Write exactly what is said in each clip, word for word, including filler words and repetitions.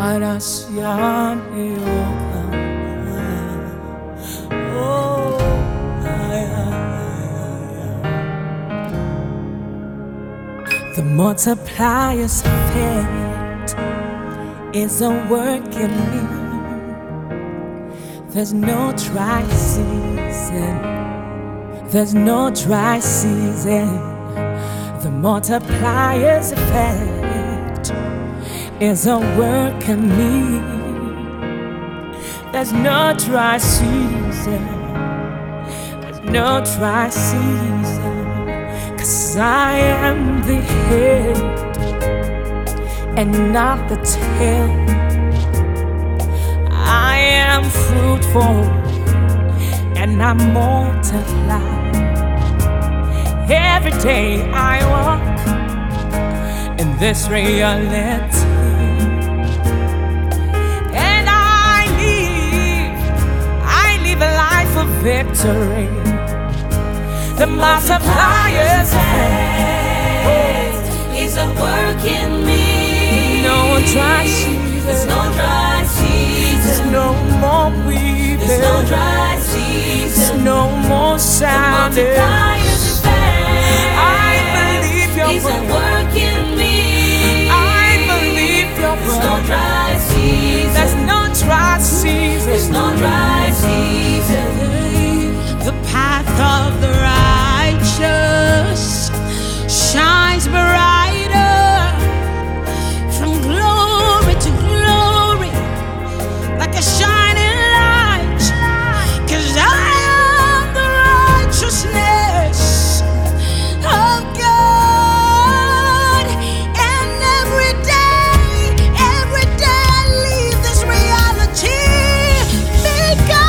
Oh, the multiplier's effect is a work in me. There's no dry season. There's no dry season. The multiplier's effect is a work in me. There's no dry season. There's no dry season. 'Cause I am the head and not the tail. I am fruitful and I multiply. Every day I walk in this reality, and I live, I live a life of victory. The multiplier's effect is a work in me. No dry season. There's no dry season. There's no more weeping. There's no dry season. There's no more sounding. The multiplier's effect I believe your is word. a work in me. I believe your There's word. no dry season. There's no dry season. There's no dry season. The path of the righteous shines brighter from glory to glory, like a shining light. 'Cause I am the righteousness of God, and every day, every day I leave this reality because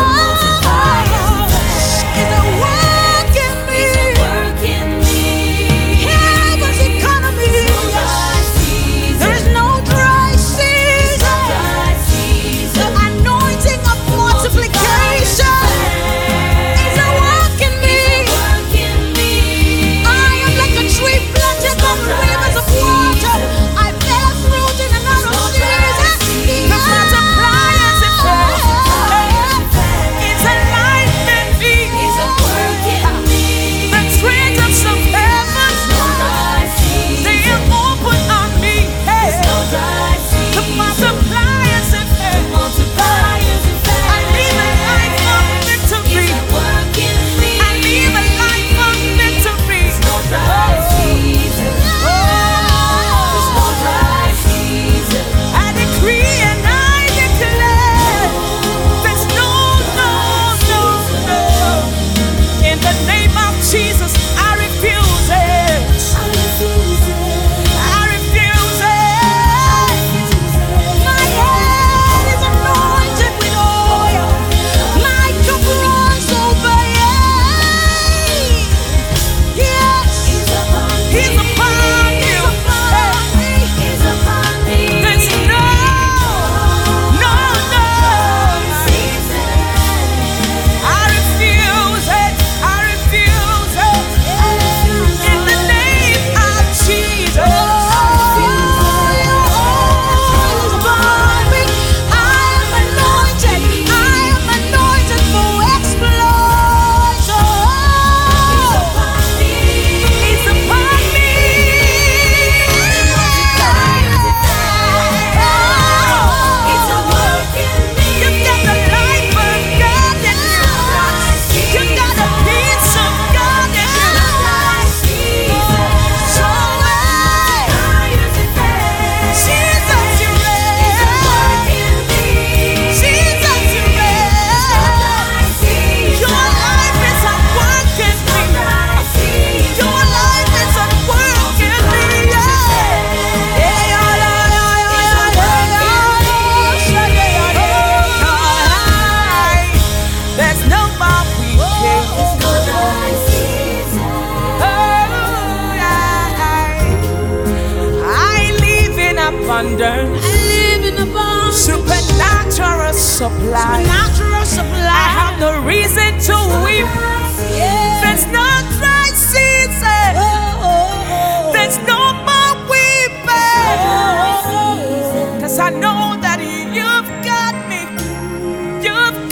it's a work in me. It's a work in me. Heaven's economy. No dry season. There's no dry season. Dry season. The anointing of multiplication is a work in me. Work in me. I am like a tree planted by the rivers of water. I bear fruit in another season. The multiplier's effect is a life in me. It's a work in me. The treasures of heaven, No dry season. they are open on me. Hey. No dry The season. multiplier's effect. Multiplier's effect. I live a life of victory. It's a work in me. I live a life of victory. No dry season. There's no dry season. I decree and I declare there's no, no, no, no. In the name of Jesus, I refuse it. I refuse it. I refuse it. My head is anointed with oil. My cup runs over. Yes, He's upon me. He's upon you. He's upon me. There's no, no, no. Season. I refuse it. I refuse it. In the name of Jesus. He's upon me. It's a work in me. You've got the life of God in you. You've got the peace of God in you. So Jesus, you reign. Jesus, you reign. Your life is at work in me. Your life is at work in me. There's no more weeping. I live in abundance. I live in abundance. Supernatural supply. Natural supply. I have no reason to weep. Yeah. There's no dry season. Oh, oh, oh. There's no more weeping. 'Cause 'cause I know that you've got me. You've